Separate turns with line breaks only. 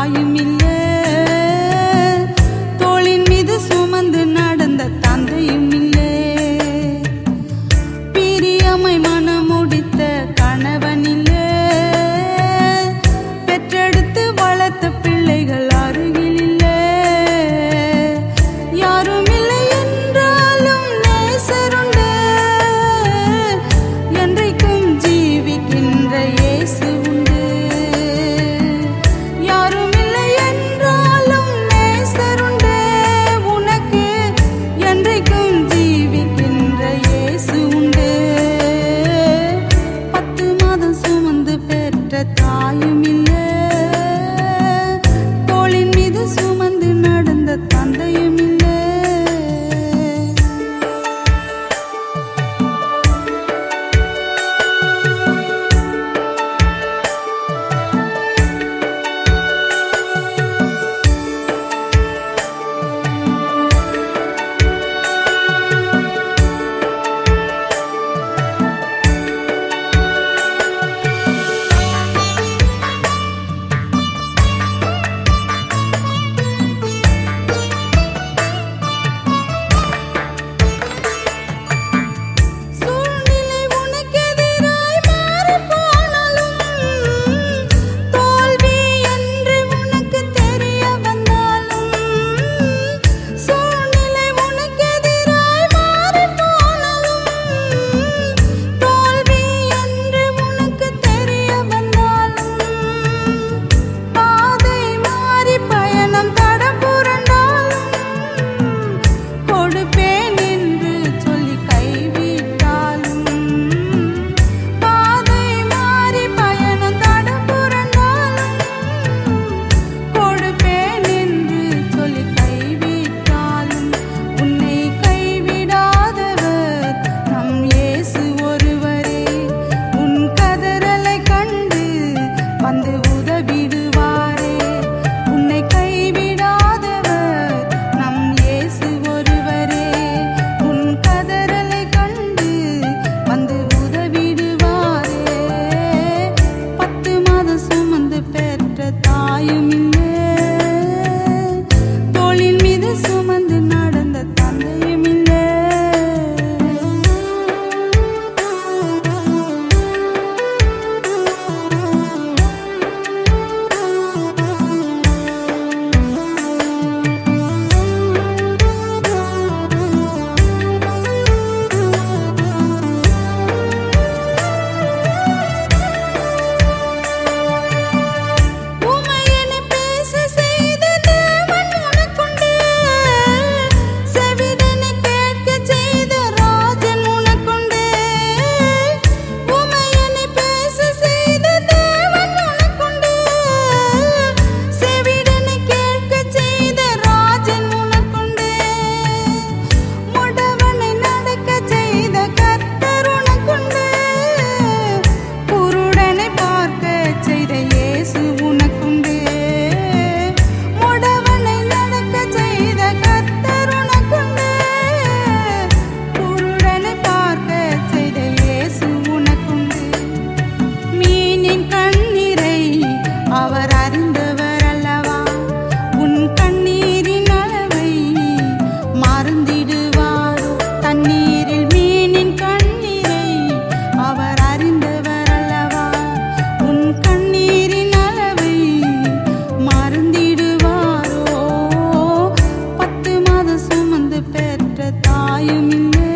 தாயும் இல்லை, தோளின் மீது சுமந்து நடந்த தந்தையும் இல்லை, பிரியமை மனம் முடித்த கணவன் இல்லை, பெற்றெடுத்து வளர்த்த பிள்ளைகள் அருகில் இல்லை, யாரும் இல்லை என்றாலும் நேசருண்டு, என்றைக்கும் ஜீவிக்கின்ற இயேசு உண்டு. யாரும் இல்லை என்றாலும் நேசருண்டு, உனக்கு என்றைக்கும் ஜீவிக்கின்ற இயேசு உண்டு. 10 மாதம் சுமந்து பெற்ற தாயும் இல்லை, தோளின் மீது சுமந்து நடந்த தந்தையும் இல்லை. சூழ்நிலை உனக்கெதிராய் மாறிப் போனாலும், தோல்வி என்று உனக்கு தெரிய வந்தாலும், சூழ்நிலை உனக்கெதிராய் மாறிப் போனாலும், தோல்வி என்று உனக்கு தெரிய வந்தாலும், பாதை மாறி பயணம் தடம் புரண்டாலும், கொடுப்பேன் என்று சொல்லி கைவிட்டாலும், பாதை மாறி பயணம் தடம் புரண்டாலும், கொடுப்பேன் என்று சொல்லி கைவிட்டாலும், உன்னை கைவிடாதவர் நம் இயேசு ஒருவரே. உன் கதறலை கண்டு வந்து உதவிடுவாரே. உன்னை கைவிடாதவர் நம் இயேசு ஒருவரே. உன் கதறலை கண்டு வந்து உதவிடுவாரே. 10 மாதம் சுமந்து பெற்ற தாயும் இல்லை, தோளின் மீது சுமந்து நடந்த தந்தையும் இல்லை. உமையென பேச செய்த தேவன் உனக்குண்டு, செவிடனை கேட்கச் செய்த ராஜன் உனக்குண்டு. உமையென பேச செய்த தேவன் உனக்குண்டு, செவிடனை கேட்கச் செய்த ராஜன் உனக்குண்டு. முடவனை நடக்கச் செய்த கர்த்தர் உனக்குண்டு, குருடனை பார்க்கச் செய்த இயேசு உனக்குண்டு. முடவனை நடக்கச் செய்த கர்த்தர் உனக்குண்டு, குருடனை பார்க்கச் செய்த இயேசு உனக்குண்டு. மீனின் கண்ணீரை அவர் அறிந்தவர் அல்லவா, உன் கண்ணீரின் அளவை மறந்திடுவாரோ. தண்ணீரில் மீனின் கண்ணீரை அவர் அறிந்தவர் அல்லவா, உன் கண்ணீரின் அளவை மறந்திடுவாரோ. 10 மாதம் சுமந்து பெற்ற தாயும் இல்லை,